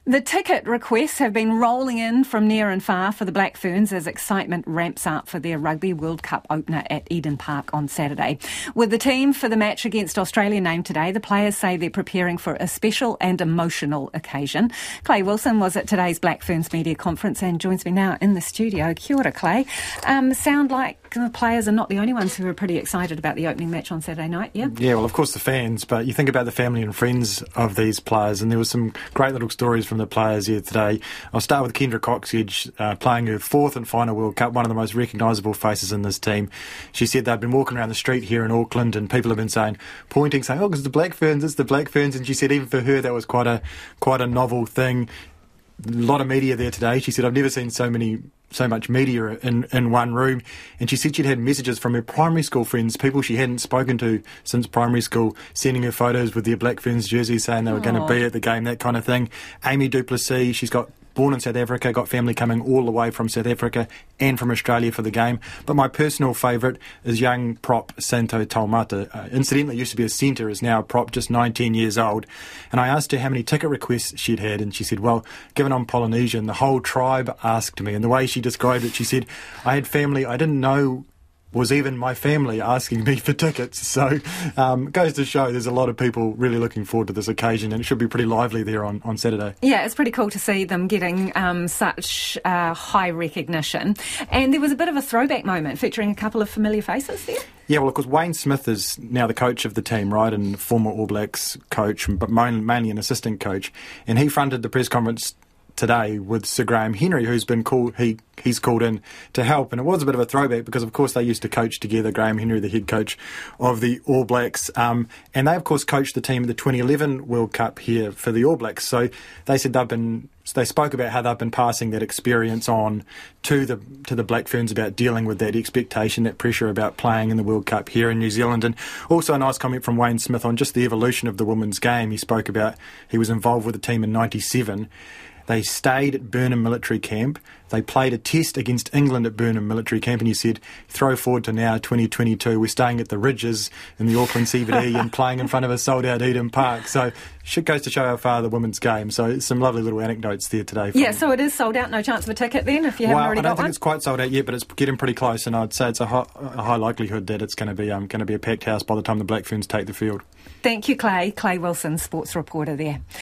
The ticket requests have been rolling in from near and far for the Black Ferns as excitement ramps up for their Rugby World Cup opener at Eden Park on Saturday. With the team for the match against Australia named today, the players say they're preparing for a special and emotional occasion. Clay Wilson was at today's Black Ferns media conference and joins me now in the studio. Kia ora, Clay. Sound like the players are not the only ones who are pretty excited about the opening match on Saturday night, yeah? Yeah, well, of course the fans, but you think about the family and friends of these players, and there was some great little stories from the players here today. I'll start with Kendra Coxedge, playing her fourth and final World Cup, one of the most recognisable faces in this team. She said they'd been walking around the street here in Auckland and people have been pointing, saying, oh, it's the Black Ferns, it's the Black Ferns, and she said even for her that was quite a novel thing. A lot of media there today. She said, I've never seen so much media in one room. And she said she'd had messages from her primary school friends, people she hadn't spoken to since primary school, sending her photos with their Black Ferns jerseys saying they were going to be at the game, that kind of thing. Amy Duplessis, she's born in South Africa, got family coming all the way from South Africa and from Australia for the game. But my personal favourite is young prop Santo Taumata. Incidentally, used to be a centre, is now a prop, just 19 years old. And I asked her how many ticket requests she'd had, and she said, well, given I'm Polynesian, the whole tribe asked me. And the way she described it, she said, I had family I didn't know was even my family asking me for tickets. So goes to show there's a lot of people really looking forward to this occasion, and it should be pretty lively there on Saturday. Yeah, it's pretty cool to see them getting such high recognition. And there was a bit of a throwback moment featuring a couple of familiar faces there. Yeah, well, of course, Wayne Smith is now the coach of the team, right, and former All Blacks coach, but mainly an assistant coach. And he fronted the press conference today with Sir Graham Henry, who's been he's called in to help. And it was a bit of a throwback because, of course, they used to coach together, Graham Henry, the head coach of the All Blacks. And they, of course, coached the team at the 2011 World Cup here for the All Blacks. So they said they spoke about how they've been passing that experience on to the Black Ferns about dealing with that expectation, that pressure about playing in the World Cup here in New Zealand. And also a nice comment from Wayne Smith on just the evolution of the women's game. He spoke about he was involved with the team in 97. They stayed at Burnham Military Camp. They played a test against England at Burnham Military Camp, and he said, throw forward to now, 2022, we're staying at the Ridges in the Auckland CBD and playing in front of a sold-out Eden Park. So it goes to show how far the women's game. So some lovely little anecdotes there today. Yeah, so it is sold out, no chance of a ticket then, if you haven't already got one? I don't think it's quite sold out yet, but it's getting pretty close, and I'd say it's a high likelihood that it's going to be a packed house by the time the Black Ferns take the field. Thank you, Clay. Clay Wilson, sports reporter there.